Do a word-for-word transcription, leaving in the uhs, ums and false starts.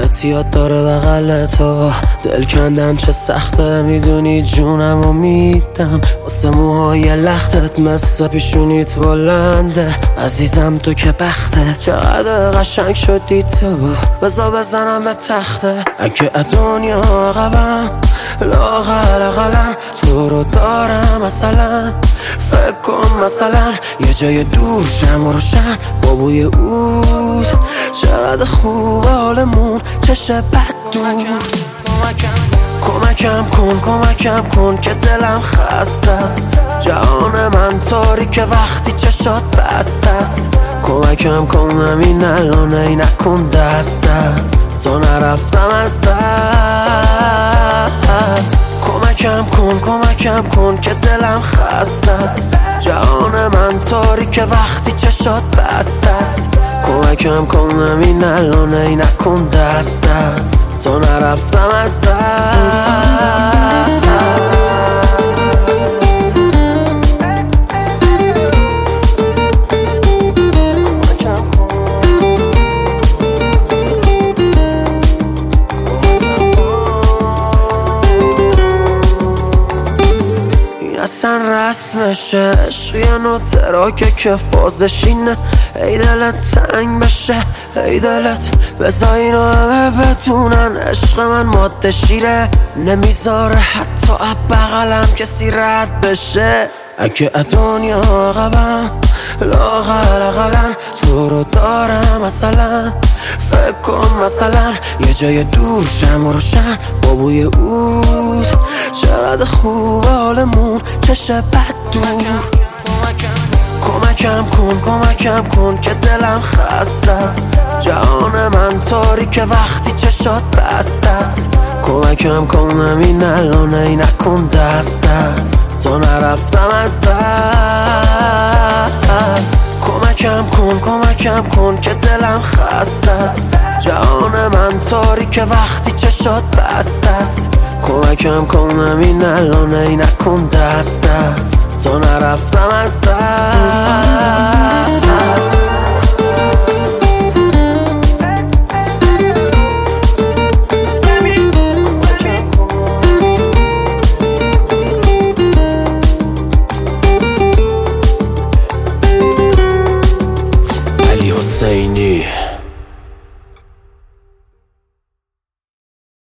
اعتیاد داره بغل تو. دل کندن چه سخته میدونی جونم و میدم واسه موهای لختت مثل پیشونیت بلنده. عزیزم تو که بخته چقدر قشنگ شدی تو، بزا بزنم به تخته. اگه دنیا عقبم لاغر قلم تو رو دارم مثلا، فکر کن مثلا یه جای دور شم و روشن با بوی عود. چقدر خوب حالمون چشم بد دور. کمکم کن کمکم کن که دلم خسته است. جهان من تاریکه وقتی چشات بسته است. کمکم کن همین الان ای نکن دست دست تا نرفتم از دست. کمکم کن کمکم کن که دلم خسته است. جهان من تاریکه وقتی چشات بسته است. کمکم کن همین الان ای نکن دست دست تا نرفتم از دست. اصلا رسمشه عشقی نوتراکه که فازش اینه. ای دلت تنگ بشه ای دلت بزا اینو همه بتونن عشق من ماده شیره. نمیذاره حتی بغلم کسی رد بشه. اگه دنیا عقبم لاغر قلم تو رو دارم مثلا، فکر کن مثلا یه جای دور شم و روشن با بوی عود. چقدر خوب حالمون چشم بد دور. کمکم کن کمکم کن که دلم خسته است. جهان من تاریکه وقتی چشات بسته است. کمکم کن همین الان ای نکن دست دست تا نرفتم از دست. کمکم کن کمکم کن که دلم خسته است. جهان من تاریکه وقتی چشات بسته است. کمکم کن همین الان ای نکن دست دست تا نرفتم از دست. علی حسینی.